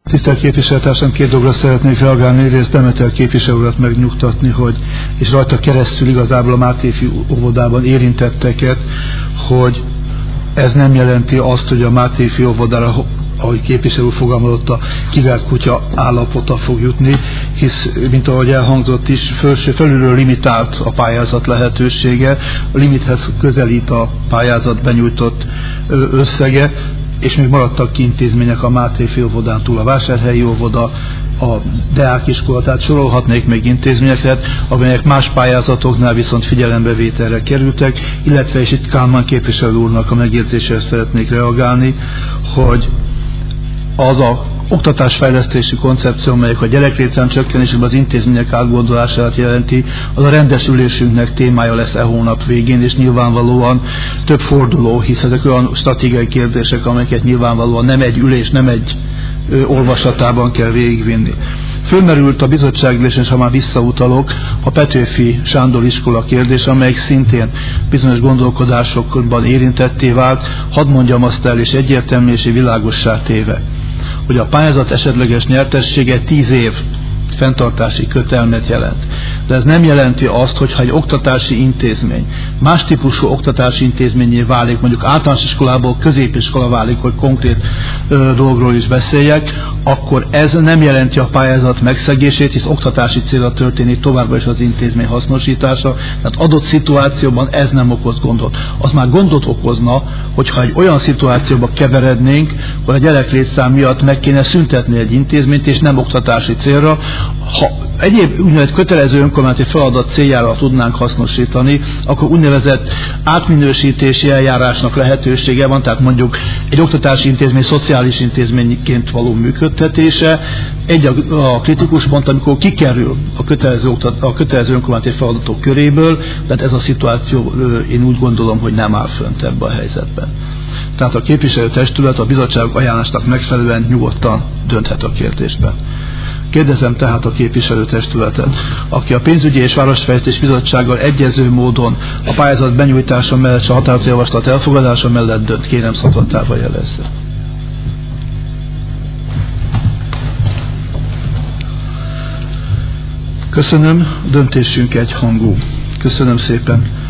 Tisztelt képviselőtársam, két dologra szeretnék reagálni. Egyrészt Demeter képviselő urat megnyugtatni, és rajta keresztül igazából a Mátéfi óvodában érintetteket, hogy ez nem jelenti azt, hogy a Mátéfi óvodára, ahogy képviselő fogalmazott, a kivert kutya állapota fog jutni, hisz, mint ahogy elhangzott is, felülről limitált a pályázat lehetősége, a limithez közelít a pályázat benyújtott összege, és még maradtak ki intézmények a Mátéfi óvodán túl, a Vásárhelyi óvoda, a Deák iskola, tehát sorolhatnék még intézményeket, amelyek más pályázatoknál viszont figyelembevételre kerültek, illetve és itt Kálmán képviselő úrnak a megjegyzésére szeretnék reagálni, hogy az a oktatásfejlesztési koncepció, amelyik a gyereklétszám csökkenésében az intézmények átgondolását jelenti, az a rendes ülésünknek témája lesz hónap végén, és nyilvánvalóan több forduló, hisz ezek olyan stratégiai kérdések, amelyeket nyilvánvalóan nem egy ülés, nem egy olvasatában kell végigvinni. Fölmerült a bizottságülésen, és ha már visszautalok, a Petőfi Sándor iskola kérdés, amelyik szintén bizonyos gondolkodásokban érintetté vált. Hadd mondjam azt el, és egyértelmű és világossá téve, hogy a pályázat esetleges nyertessége 10 év fenntartási kötelmet jelent. De ez nem jelenti azt, hogyha egy oktatási intézmény más típusú oktatási intézményé válik, mondjuk általános iskolából középiskola válik, hogy konkrét dolgról is beszéljek, akkor ez nem jelenti a pályázat megszegését, hisz oktatási célra történik továbbra is az intézmény hasznosítása, tehát adott szituációban ez nem okoz gondot. Az már gondot okozna, hogyha egy olyan szituációba keverednénk, hogy a gyereklétszám miatt meg kéne szüntetni egy intézményt, és nem oktatási célra. Ha egyéb úgynevezett kötelező önkormányzati feladat céljára tudnánk hasznosítani, akkor úgynevezett átminősítési eljárásnak lehetősége van, tehát mondjuk egy oktatási intézmény szociális intézményként való működtetése. Egy a kritikus pont, amikor kikerül a kötelező önkormányzati feladatok köréből, tehát ez a szituáció, én úgy gondolom, hogy nem áll fönt ebben a helyzetben. Tehát a képviselőtestület a bizottság ajánlásnak megfelelően nyugodtan dönthet a kérdésben. Kérdezem tehát a képviselőtestületet, aki a pénzügyi és városfejlesztés bizottsággal egyező módon a pályázat benyújtása mellett és a határozatjavaslat elfogadása mellett dönt, kérem szavazatával jelezze. Köszönöm, döntésünk egyhangú. Köszönöm szépen.